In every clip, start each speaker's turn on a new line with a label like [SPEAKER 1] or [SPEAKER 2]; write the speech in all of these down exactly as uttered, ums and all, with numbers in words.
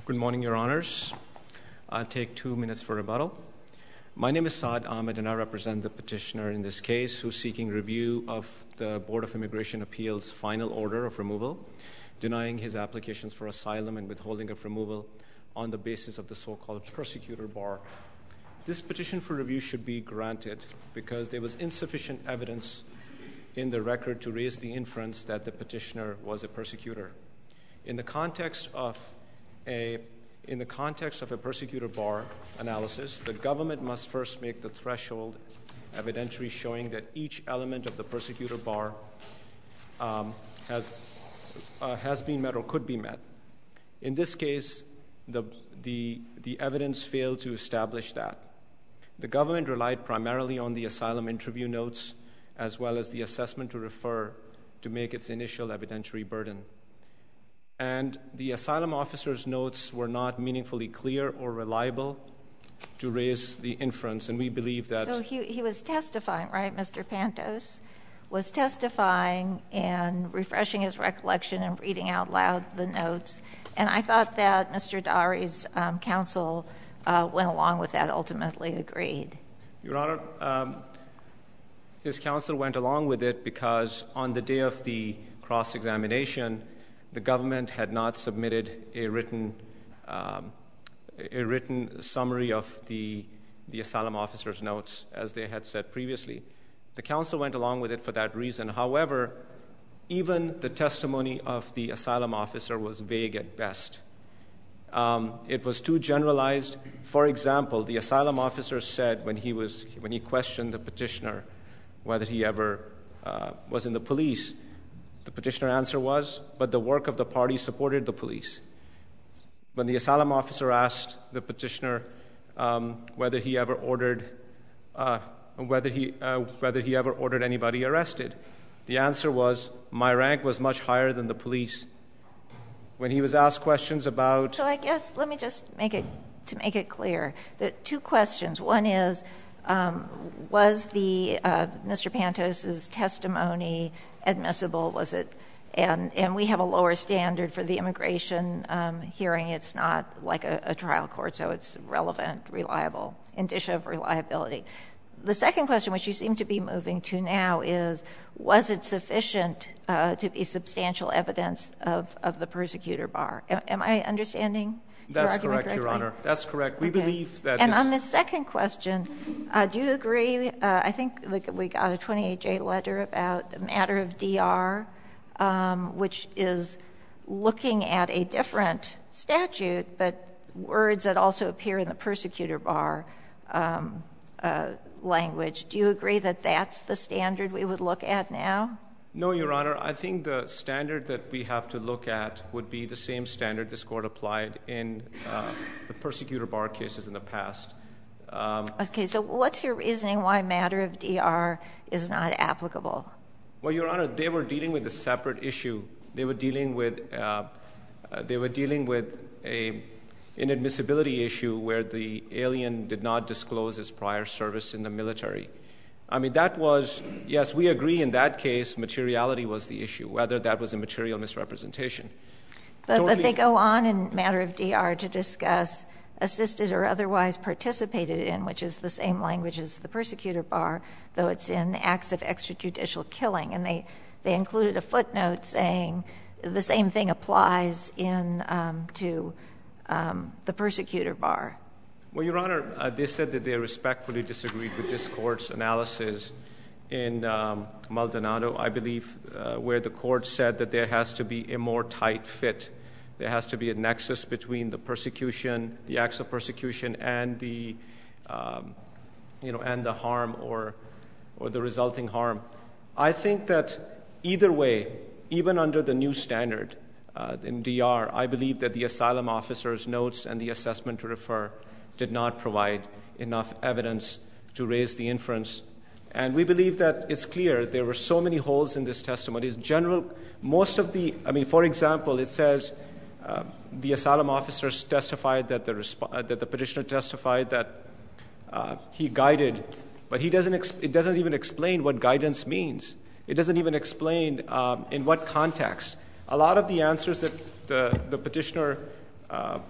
[SPEAKER 1] Good morning, Your Honors. I'll take two minutes for rebuttal. My name is Saad Ahmed, and I represent the petitioner in this case who's seeking review of the Board of Immigration Appeals' final order of removal, denying his applications for asylum and withholding of removal on the basis of the so-called persecutor bar. This petition for review should be granted because there was insufficient evidence in the record to raise the inference that the petitioner was a persecutor. In the context of a in the context of a persecutor bar analysis, the government must first make the threshold evidentiary showing that each element of the persecutor bar um, has uh, has been met or could be met. In this case, the the the evidence failed to establish that. The government relied primarily on the asylum interview notes as well as the assessment to refer to make its initial evidentiary burden. And the asylum officer's notes were not meaningfully clear or reliable to raise the inference, and we believe that...
[SPEAKER 2] So he, he was testifying, right, Mister Pantos? Was testifying and refreshing his recollection and reading out loud the notes. And I thought that Mister Dari's um, counsel uh, went along with that, ultimately agreed.
[SPEAKER 1] Your Honor, um, his counsel went along with it because on the day of the cross-examination, the government had not submitted a written um, a written summary of the the asylum officer's notes, as they had said previously. The counsel went along with it for that reason. However, even the testimony of the asylum officer was vague at best. Um, it was too generalized. For example, the asylum officer said when he was when he questioned the petitioner whether he ever uh, was in the police, the petitioner's answer was, but the work of the party supported the police. When the asylum officer asked the petitioner um, whether he ever ordered uh, whether he uh, whether he ever ordered anybody arrested, the answer was, my rank was much higher than the police. When he was asked questions about...
[SPEAKER 2] So I guess, let me just make it, to make it clear, the two questions. One is, um, was the uh, Mister Pantos's testimony admissible? Was it, and and we have a lower standard for the immigration um, hearing. It's not like a, a trial court, so it's relevant, reliable, indicia of reliability. The second question, which you seem to be moving to now, is, was it sufficient uh, to be substantial evidence of, of the persecutor bar? Am, am I understanding?
[SPEAKER 1] That's
[SPEAKER 2] Your
[SPEAKER 1] correct,
[SPEAKER 2] correctly?
[SPEAKER 1] Your Honor. That's correct. We
[SPEAKER 2] okay.
[SPEAKER 1] believe that...
[SPEAKER 2] And
[SPEAKER 1] this
[SPEAKER 2] on the second question, uh, do you agree, uh, I think we got a twenty-eight J letter about the matter of D R, um, which is looking at a different statute, but words that also appear in the persecutor bar um, uh, language. Do you agree that that's the standard we would look at now?
[SPEAKER 1] No, Your Honor. I think the standard that we have to look at would be the same standard this Court applied in uh, the persecutor bar cases in the past. Um,
[SPEAKER 2] okay, so what's your reasoning why matter of D R is not applicable?
[SPEAKER 1] Well, Your Honor, they were dealing with a separate issue. They were dealing with uh, uh, they were dealing with a inadmissibility issue where the alien did not disclose his prior service in the military. I mean, that was, yes, we agree in that case materiality was the issue, whether that was a material misrepresentation.
[SPEAKER 2] But,
[SPEAKER 1] totally.
[SPEAKER 2] but they go on in matter of D R to discuss assisted or otherwise participated in, which is the same language as the persecutor bar, though it's in acts of extrajudicial killing. And they, they included a footnote saying the same thing applies in um, to um, the persecutor bar.
[SPEAKER 1] Well, Your Honor, uh, they said that they respectfully disagreed with this Court's analysis in um, Maldonado, I believe, uh, where the Court said that there has to be a more tight fit. There has to be a nexus between the persecution, the acts of persecution, and the, um, you know, and the harm or, or the resulting harm. I think that either way, even under the new standard uh, in D R, I believe that the asylum officer's notes and the assessment to refer did not provide enough evidence to raise the inference. And we believe that it's clear there were so many holes in this testimony. It's general, most of the, I mean, for example, it says uh, the asylum officers testified that the, resp- uh, that the petitioner testified that uh, he guided, but he doesn't, ex- it doesn't even explain what guidance means. It doesn't even explain um, in what context. A lot of the answers that the, the petitioner uh,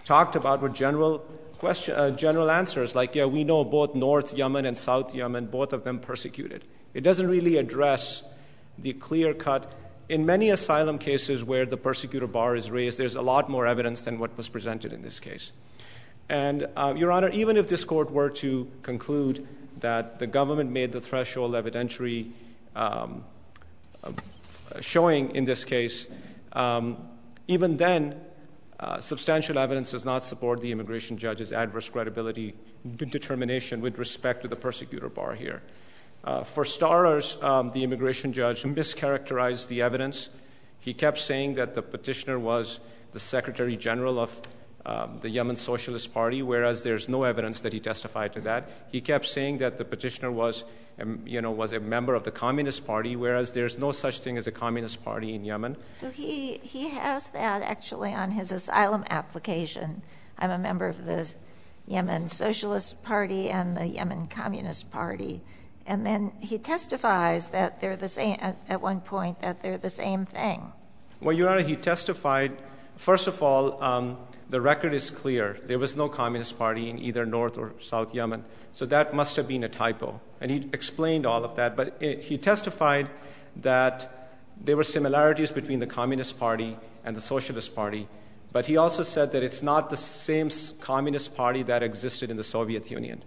[SPEAKER 1] talked about were general question, uh, general answers like, yeah, we know both North Yemen and South Yemen, both of them persecuted. It doesn't really address the clear-cut. In many asylum cases where the persecutor bar is raised, there's a lot more evidence than what was presented in this case. And, uh, Your Honor, even if this court were to conclude that the government made the threshold evidentiary um, uh, showing in this case, um, even then, uh, substantial evidence does not support the immigration judge's adverse credibility de- determination with respect to the persecutor bar here. Uh, for starters, um, the immigration judge mischaracterized the evidence. He kept saying that the petitioner was the Secretary General of um, the Yemen Socialist Party, whereas there's no evidence that he testified to that. He kept saying that the petitioner was, um, you know, was a member of the Communist Party, whereas there's no such thing as a Communist Party in Yemen.
[SPEAKER 2] So he, he has that actually on his asylum application. I'm a member of the Yemen Socialist Party and the Yemen Communist Party. And then he testifies that they're the same, at, at one point, that they're the same thing.
[SPEAKER 1] Well, Your Honor, he testified, first of all, um, the record is clear. There was no Communist Party in either North or South Yemen. So that must have been a typo. And he explained all of that. But it, he testified that there were similarities between the Communist Party and the Socialist Party. But he also said that it's not the same Communist Party that existed in the Soviet Union.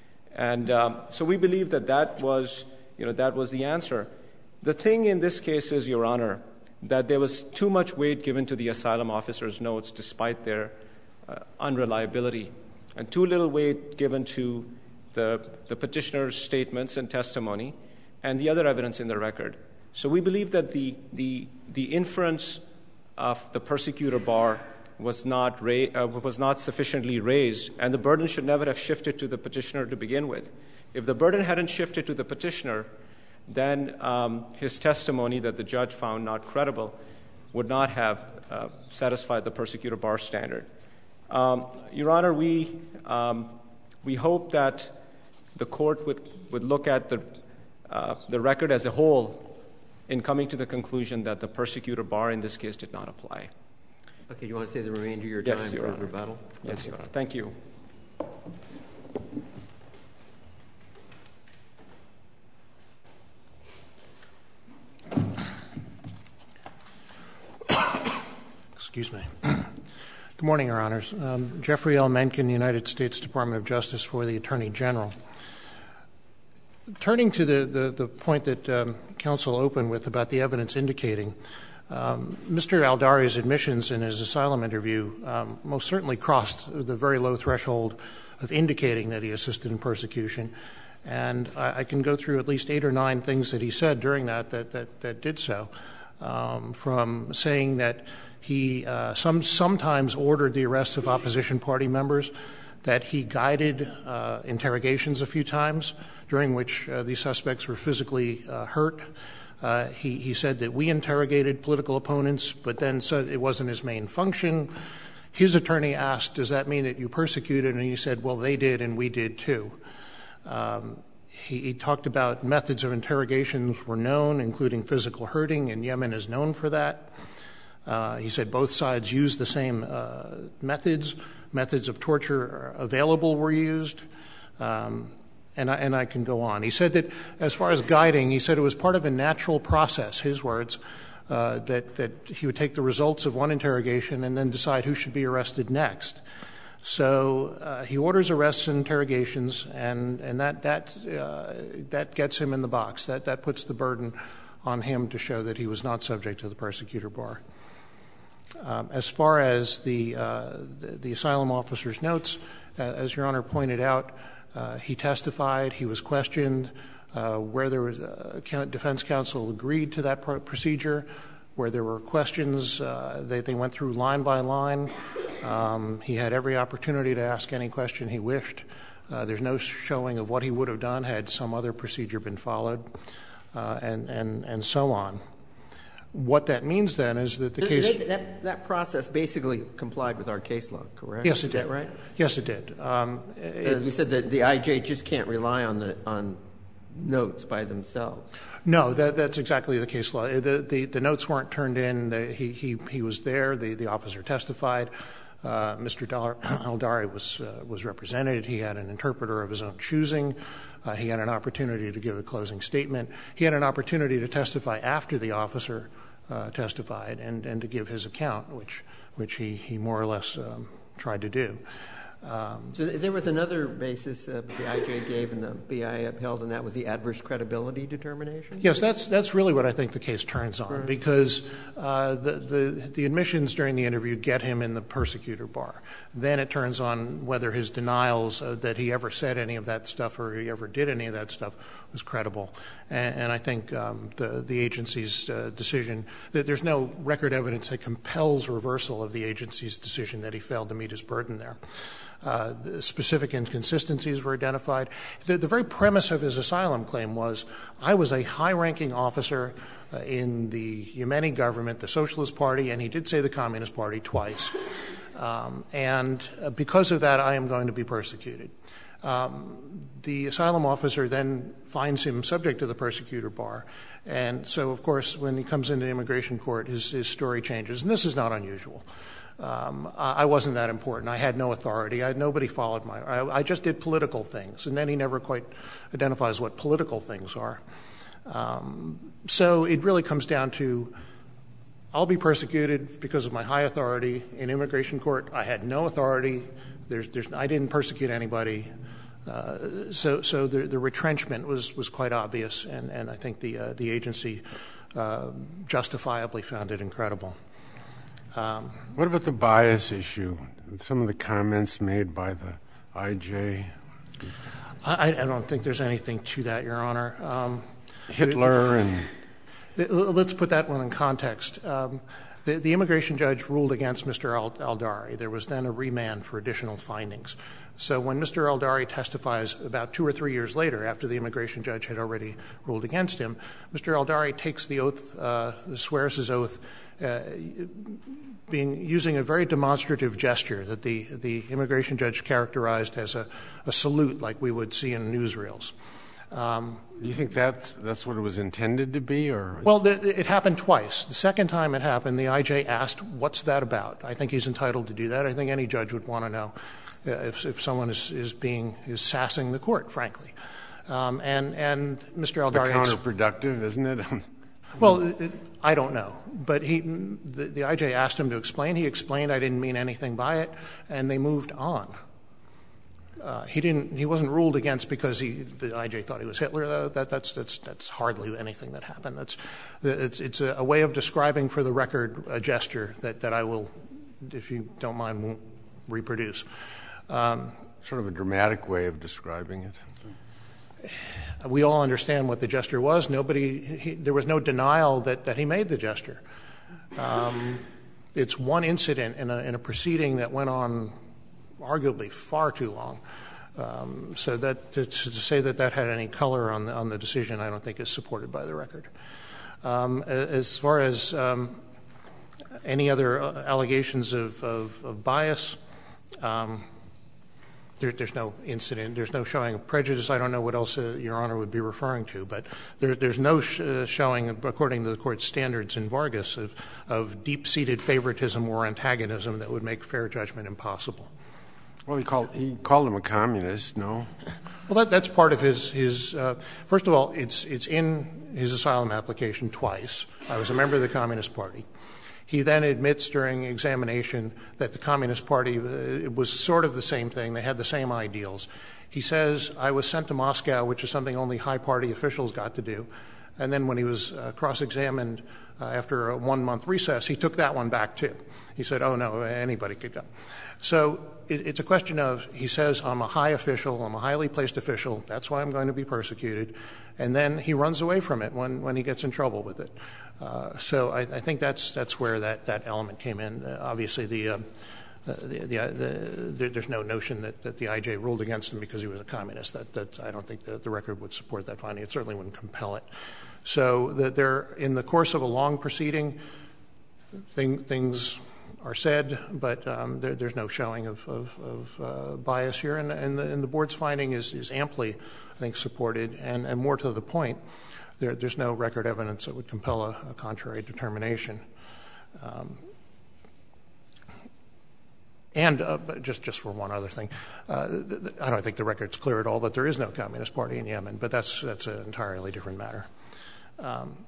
[SPEAKER 1] And um, so we believe that that was, you know, that was the answer. The thing in this case is, Your Honor, that there was too much weight given to the asylum officer's notes despite their uh, unreliability, and too little weight given to the, the petitioner's statements and testimony and the other evidence in the record. So we believe that the, the, the inference of the persecutor bar was not ra- uh, was not sufficiently raised, and the burden should never have shifted to the petitioner to begin with. If the burden hadn't shifted to the petitioner, then um, his testimony that the judge found not credible would not have uh, satisfied the persecutor bar standard. Um, Your Honor, we um, we hope that the court would, would look at the uh, the record as a whole in coming to the conclusion that the persecutor bar in this case did not apply.
[SPEAKER 3] Okay, you want to say the remainder of your
[SPEAKER 1] Yes,
[SPEAKER 3] time
[SPEAKER 1] Your
[SPEAKER 3] for
[SPEAKER 1] Honor.
[SPEAKER 3] rebuttal?
[SPEAKER 1] Yes,
[SPEAKER 3] okay.
[SPEAKER 1] Your Honor. Thank you.
[SPEAKER 4] Excuse me. Good morning, Your Honors. Um, Jeffrey L. Mencken, United States Department of Justice for the Attorney General. Turning to the, the, the point that um, counsel opened with about the evidence indicating, Um, Mister Aldari's admissions in his asylum interview um, most certainly crossed the very low threshold of indicating that he assisted in persecution. And I, I can go through at least eight or nine things that he said during that that, that, that did so, um, from saying that he uh, some, sometimes ordered the arrest of opposition party members, that he guided uh, interrogations a few times during which uh, these suspects were physically uh, hurt. Uh, he, he said that we interrogated political opponents, but then said it wasn't his main function. His attorney asked, does that mean that you persecuted? And he said, well, they did and we did too. Um, he, he talked about methods of interrogations were known, including physical hurting, and Yemen is known for that. Uh, he said both sides used the same uh, methods. Methods of torture available were used. Um, And I, and I can go on. He said that as far as guiding, he said it was part of a natural process, his words, uh, that, that he would take the results of one interrogation and then decide who should be arrested next. So uh, he orders arrests and interrogations, and, and that, that, uh, that gets him in the box. That, that puts the burden on him to show that he was not subject to the persecutor bar. Um, as far as the, uh, the, the asylum officer's notes, uh, as Your Honor pointed out, Uh, he testified, he was questioned, uh, where there was uh, defense counsel agreed to that pro- procedure, where there were questions, uh, they, they went through line by line. Um, he had every opportunity to ask any question he wished. Uh, there's no showing of what he would have done had some other procedure been followed, uh, and, and, and so on. What that means then is that the
[SPEAKER 3] Th-
[SPEAKER 4] case
[SPEAKER 3] that, that, that process basically complied with our case law, correct?
[SPEAKER 4] Yes, it
[SPEAKER 3] is
[SPEAKER 4] did.
[SPEAKER 3] That right?
[SPEAKER 4] Yes, it did. Um,
[SPEAKER 3] it, we said that the I J just can't rely on the on notes by themselves.
[SPEAKER 4] No, that, that's exactly the case law. The, the, the notes weren't turned in. The, he, he, he was there. The, the officer testified. Uh, Mister Aldari was, uh, was represented. He had an interpreter of his own choosing. Uh, he had an opportunity to give a closing statement. He had an opportunity to testify after the officer uh, testified and, and to give his account, which, which he, he more or less um, tried to do. Um,
[SPEAKER 3] so there was another basis uh, the I J gave and the B I upheld, and that was the adverse credibility determination?
[SPEAKER 4] Yes, that's that's really what I think the case turns on, right. because uh, the, the the admissions during the interview get him in the persecutor bar. Then it turns on whether his denials uh, that he ever said any of that stuff or he ever did any of that stuff was credible. And, and I think um, the the agency's uh, decision that there's no record evidence that compels reversal of the agency's decision that he failed to meet his burden there. Uh, the specific inconsistencies were identified. The, the very premise of his asylum claim was, I was a high-ranking officer uh, in the Yemeni government, the Socialist Party, and he did say the Communist Party twice. Um, and uh, because of that, I am going to be persecuted. Um, the asylum officer then finds him subject to the persecutor bar. And so, of course, when he comes into immigration court, his, his story changes. And this is not unusual. Um, I wasn't that important. I had no authority. I, nobody followed my I, I just did political things. And then he never quite identifies what political things are. Um, so it really comes down to, I'll be persecuted because of my high authority. In immigration court, I had no authority. There's, there's, I didn't persecute anybody. Uh, so so the, the retrenchment was, was quite obvious, and, and I think the, uh, the agency uh, justifiably found it incredible. Um,
[SPEAKER 5] what about the bias issue? Some of the comments made by the I J?
[SPEAKER 4] I, I don't think there's anything to that, Your Honor. Um,
[SPEAKER 5] Hitler and...
[SPEAKER 4] The, let's put that one in context. Um, the, the immigration judge ruled against Mister Al- Aldari. There was then a remand for additional findings. So when Mister Aldari testifies about two or three years later, after the immigration judge had already ruled against him, Mister Aldari takes the oath, uh, swears his oath, uh, being using a very demonstrative gesture that the, the immigration judge characterized as a, a salute like we would see in newsreels. Um,
[SPEAKER 5] Do you think that's, that's what it was intended to be? Or?
[SPEAKER 4] Well, the, it happened twice. The second time it happened, the I J asked, what's that about? I think he's entitled to do that. I think any judge would want to know uh, if, if someone is, is being is sassing the court, frankly. Um, and, and Mister Aldari...
[SPEAKER 5] Counterproductive, isn't it?
[SPEAKER 4] Well, it, I don't know. But he, the, the I J asked him to explain. He explained, I didn't mean anything by it, and they moved on. Uh, he didn't. He wasn't ruled against because he, the I J thought he was Hitler. Though. That, that's that's that's hardly anything that happened. That's it's it's a, a way of describing for the record a gesture that, that I will, if you don't mind, won't reproduce. Um,
[SPEAKER 5] sort of a dramatic way of describing it.
[SPEAKER 4] We all understand what the gesture was. Nobody. He, there was no denial that, that he made the gesture. Um, it's one incident in a in a proceeding that went on arguably far too long. Um, so that to, to say that that had any color on the, on the decision, I don't think is supported by the record. Um, as far as um, any other allegations of, of, of bias, um, there, there's no incident. There's no showing of prejudice. I don't know what else uh, Your Honor would be referring to, but there, there's no sh- uh, showing, according to the Court's standards in Vargas, of, of deep-seated favoritism or antagonism that would make fair judgment impossible.
[SPEAKER 5] Well, he called he called him a communist. No.
[SPEAKER 4] Well, that, that's part of his his. Uh, first of all, it's it's in his asylum application twice. I was a member of the Communist Party. He then admits during examination that the Communist Party uh, it was sort of the same thing. They had the same ideals. He says, "I was sent to Moscow," which is something only high party officials got to do. And then when he was uh, cross-examined uh, after a one-month recess, he took that one back too. He said, "Oh no, anybody could go." So it, it's a question of, he says, I'm a high official, I'm a highly placed official, that's why I'm going to be persecuted. And then he runs away from it when, when he gets in trouble with it. Uh, so I, I think that's that's where that, that element came in. Uh, obviously, the, uh, the, the, uh, the, the, there's no notion that, that the I J ruled against him because he was a communist. That, that I don't think the, the record would support that finding. It certainly wouldn't compel it. So the, there, in the course of a long proceeding, thing, things are said, but um, there, there's no showing of, of, of uh, bias here. And, and, the, and the Board's finding is, is amply, I think, supported. And, and more to the point, there, there's no record evidence that would compel a, a contrary determination. Um, And uh, just, just for one other thing, uh, th- th- I don't think the record's clear at all that there is no Communist Party in Yemen, but that's, that's an entirely different matter. Um,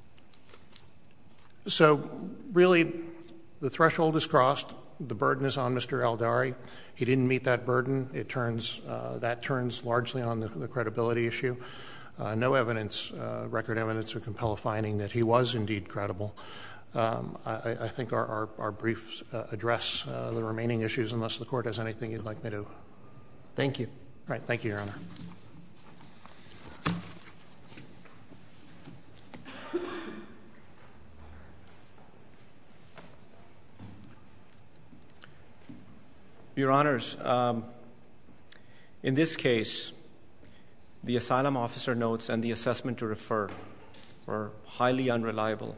[SPEAKER 4] so really, the threshold is crossed. The burden is on Mister Aldari. He didn't meet that burden. It turns, uh, that turns largely on the, the credibility issue. Uh, no evidence, uh, record evidence would compel a finding that he was indeed credible. Um, I, I think our, our, our briefs uh, address uh, the remaining issues unless the Court has anything you'd like me to.
[SPEAKER 3] Thank you.
[SPEAKER 4] All right. Thank you, Your Honor.
[SPEAKER 1] Your Honors, um, in this case, the asylum officer notes and the assessment to refer were highly unreliable.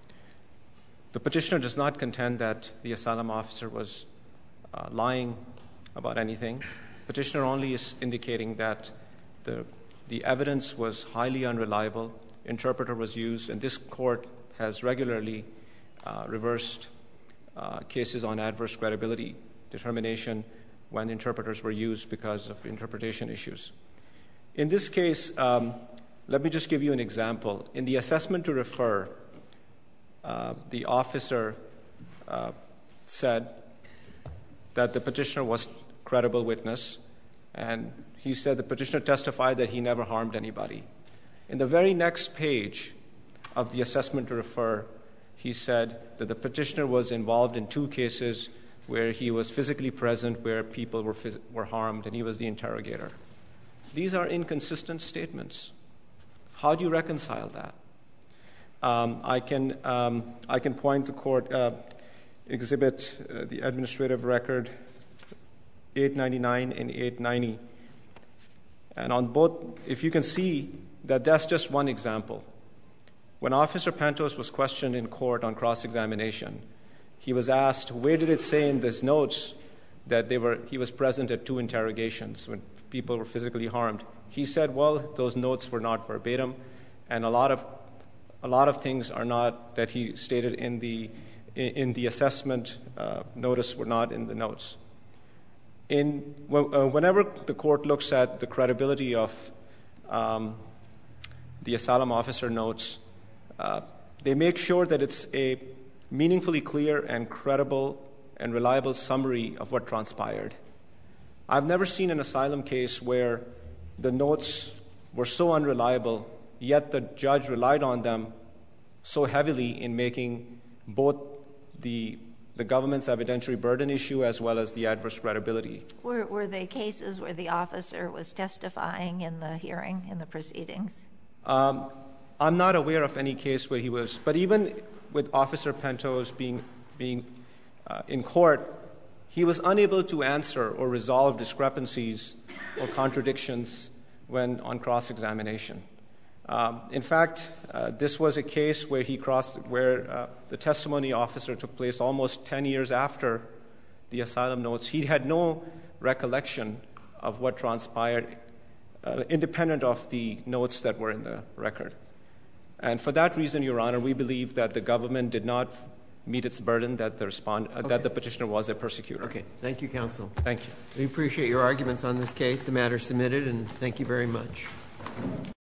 [SPEAKER 1] The petitioner does not contend that the asylum officer was uh, lying about anything. Petitioner only is indicating that the, the evidence was highly unreliable, interpreter was used, and this Court has regularly uh, reversed uh, cases on adverse credibility determination when interpreters were used because of interpretation issues. In this case, um, let me just give you an example. In the assessment to refer, uh, the officer uh, said that the petitioner was a credible witness, and he said the petitioner testified that he never harmed anybody. In the very next page of the assessment to refer, he said that the petitioner was involved in two cases where he was physically present, where people were, phys- were harmed, and he was the interrogator. These are inconsistent statements. How do you reconcile that? Um, I can um, I can point to court uh, exhibit uh, the administrative record eight ninety-nine and eight ninety, and on both, if you can see that that's just one example. When Officer Pantos was questioned in court on cross-examination, he was asked, where did it say in these notes that they were, he was present at two interrogations when people were physically harmed? He said, well, those notes were not verbatim, and a lot of a lot of things are not that he stated in the in the assessment uh, notice were not in the notes. In uh, whenever the court looks at the credibility of um, the asylum officer notes, uh, they make sure that it's a meaningfully clear and credible and reliable summary of what transpired. I've never seen an asylum case where the notes were so unreliable, yet the judge relied on them so heavily in making both the the government's evidentiary burden issue as well as the adverse credibility.
[SPEAKER 2] Were, were they cases where the officer was testifying in the hearing, in the proceedings?
[SPEAKER 1] Um, I'm not aware of any case where he was, but even with Officer Pantos being being uh, in court, he was unable to answer or resolve discrepancies or contradictions when on cross-examination. Um, in fact, uh, this was a case where he crossed, where uh, the testimony officer took place almost ten years after the asylum notes. He had no recollection of what transpired, uh, independent of the notes that were in the record. And for that reason, Your Honor, we believe that the government did not meet its burden that the respond uh, okay. that the petitioner was a persecutor.
[SPEAKER 3] Okay. Thank you, counsel.
[SPEAKER 1] Thank you.
[SPEAKER 3] We appreciate your arguments on this case. The matter is submitted, and thank you very much.